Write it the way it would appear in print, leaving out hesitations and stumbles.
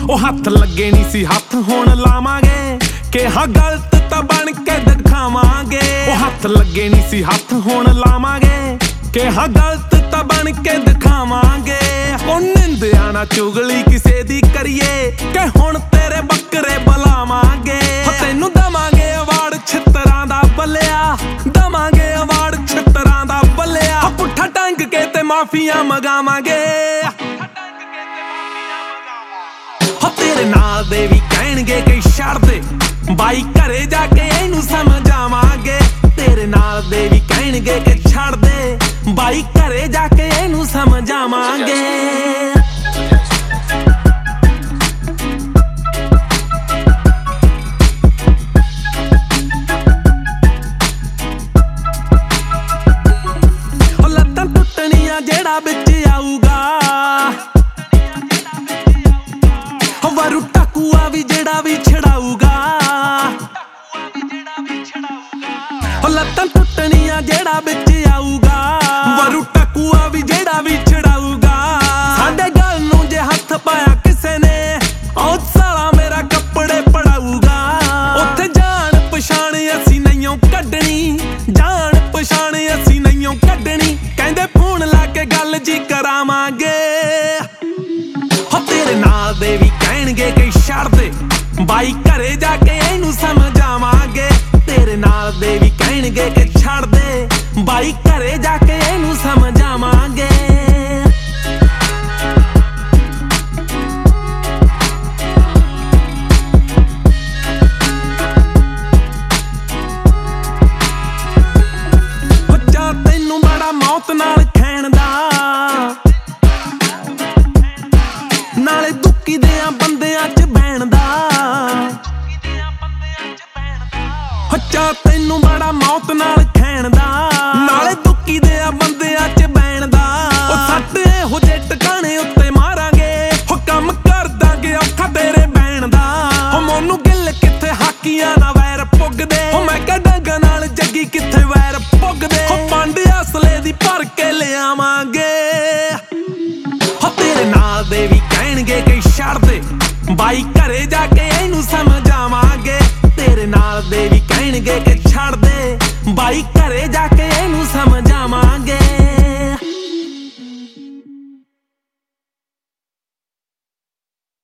ਉਹ ਹੱਥ ਲੱਗੇ ਨਹੀਂ ਸੀ ਹੱਥ ਹੁਣ ਲਾਵਾਂਗੇ, ਕਿਹਾ ਗਲਤ ਤਾਂ ਬਣ ਕੇ ਦਿਖਾਵਾਂਗੇ। ਉਹ ਹੱਥ ਲੱਗੇ ਨਹੀਂ ਸੀ ਹੱਥ ਹੁਣ ਲਾਵਾਂਗੇ, ਕਿਹਾ ਗਲਤ ਤਾਂ ਬਣ ਕੇ ਦਿਖਾਵਾਂਗੇ। ਉਹ ਨਿੰਦਿਆ ਨਾ ਚੁਗਲੀ ਕਿਸੇ ਦੀ ਕਰੀਏ, ਕਿ ਹੁਣ ਤੇਰੇ ਬੱਕਰੇ ਬੁਲਾਵਾਂਗੇ। ਤੈਨੂੰ ਦਵਾਂਗੇ ਅਵਾਰਡ ਛਿੱਤਰਾਂ ਦਾ ਬੱਲਿਆ, ਦਵਾਂਗੇ ਅਵਾਰਡ ਛਿੱਤਰਾਂ ਦਾ ਬੱਲਿਆ। ਪੁੱਠਾ ਟੰਗ ਕੇ ਤੇ ਮਾਫੀਆਂ ਮੰਗਾਵਾਂਗੇ। ਤੇਰੇ ਨਾਲ ਦੇ ਵੀ ਕਹਿਣਗੇ ਕਿ ਛੱਡ ਦੇ ਬਾਈ, ਘਰੇ ਜਾ ਕੇ ਇਹਨੂੰ ਸਮਝਾਵਾਂਗੇ। ਤੇਰੇ ਨਾਲ ਦੇ ਵੀ ਕਹਿਣਗੇ ਕਿ ਛੱਡ ਦੇ ਬਾਈ, ਘਰੇ ਜਾ ਕੇ ਇਹਨੂੰ ਸਮਝਾਵਾਂਗੇ। ਉਹ ਲੱਤਾਂ ਟੁੱਟਣੀਆਂ ਜਿਹੜਾ ਵਿੱਚ ਆਊਗਾ, ਵਰੂ ਟਕੂਆ ਵੀ ਜਿਹੜਾ ਵੀ ਛੜਾਊਗਾ। ਉਹ ਲੱਤਾਂ ਟੁੱਟਣੀਆਂ ਜਿਹੜਾ ਵਿੱਚ ਆਊਗਾ, ਵਰੂ ਟਕੂਆ ਵੀ ਜਿਹੜਾ ਵੀ ਛੜਾਊਗਾ। ਸਾਡੇ ਗੱਲ ਨੂੰ ਜੇ ਹੱਥ ਪਾਇਆ ਕਿਸੇ ਨੇ, ਉਹ ਸਾਲਾ ਮੇਰਾ ਕੱਪੜੇ ਪੜਾਊਗਾ। ਉੱਥੇ ਜਾਣ ਪਛਾਣ ਅਸੀਂ ਨਹੀਂਓ ਕੱਢਣੀ, ਜਾਣ ਪਛਾਣ ਅਸੀਂ ਨਹੀਂਓ ਕੱਢਣੀ। ਕਹਿੰਦੇ ਫੋਨ ਲਾ ਕੇ ਗੱਲ ਜੀ ਕਰਾਵਾਂਗੇ। ਤੇਰੇ ਨਾਲ ਦੇ ਵੀ ਕਹਿਣਗੇ ਕਿ ਛੱਡ ਦੇ ਬਾਈ, ਘਰੇ ਜਾ ਕੇ ਇਹਨੂੰ ਸਮਝਾਵਾਂਗੇ। ਤੇਰੇ ਨਾਲ ਦੇ ਵੀ ਕਹਿਣਗੇ ਕਿ ਛੱਡ ਦੇ ਬਾਈ, ਘਰੇ ਜਾ ਕੇ ਇਹਨੂੰ ਸਮਝਾਵਾਂਗੇ। ਬੱਚਾ ਤੈਨੂੰ ਬੜਾ ਮੌਤ ਨਾਲ ਖੈਣ ਦਾ, ਨਾਲੇ ਦੁੱਕੀ ਦਿਆਂ ਬੰਦਿਆਂ ਚ ਬਹਿਣ ਦਾ। ਬੱਚਾ ਤੈਨੂੰ ਬੜਾ ਮੌਤ ਨਾਲ ਖੈਣ ਦਾ, ਨਾਲੇ ਦੁੱਕੀ ਦਿਆਂ ਬੰਦਿਆਂ ਚ ਬਹਿਣ ਦਾ। ਉਹ ਸੱਟ ਇਹੋ ਜਿਹੇ ਟਿਕਾਣੇ ਉੱਤੇ ਮਾਰਾਂਗੇ, ਉਹ ਕੰਮ ਕਰ ਦਾਂਗੇ ਔਖਾ ਤੇਰੇ ਬਹਿਣ ਦਾ। ਉਹ ਮੋਨੂੰ ਗਿੱਲ ਕਿੱਥੇ ਹਾਕੀਆਂ ਨਾਲ ਵੈਰ ਪੁੱਗਦੇ, ਉਹ ਮੈਂ ਕਿਹਾ ਡੰਗਾ ਨਾਲ ਜੱਗੀ ਕਿੱਥੇ ਵੈਰ ਪੁੱਗਦੇ। ਉਹ ਪੰਡ ਅਸਲੇ ਦੀ ਭਰ ਕੇ ਲਿਆਵਾਂਗੇ। ਤੇਰੇ ਨਾਲ ਦੇ ਵੀ ਕਹਿਣਗੇ ਕਿ ਛੱਡ ਦੇ ਬਾਈ, ਘਰੇ ਜਾ ਕੇ ਇਹਨੂੰ ਸਮਝਾਵਾਂਗੇ। ਤੇਰੇ ਨਾਲ ਦੇ ਵੀ ਕਹਿਣਗੇ ਕਿ ਛੱਡ ਦੇ ਬਾਈ, ਘਰੇ ਜਾ ਕੇ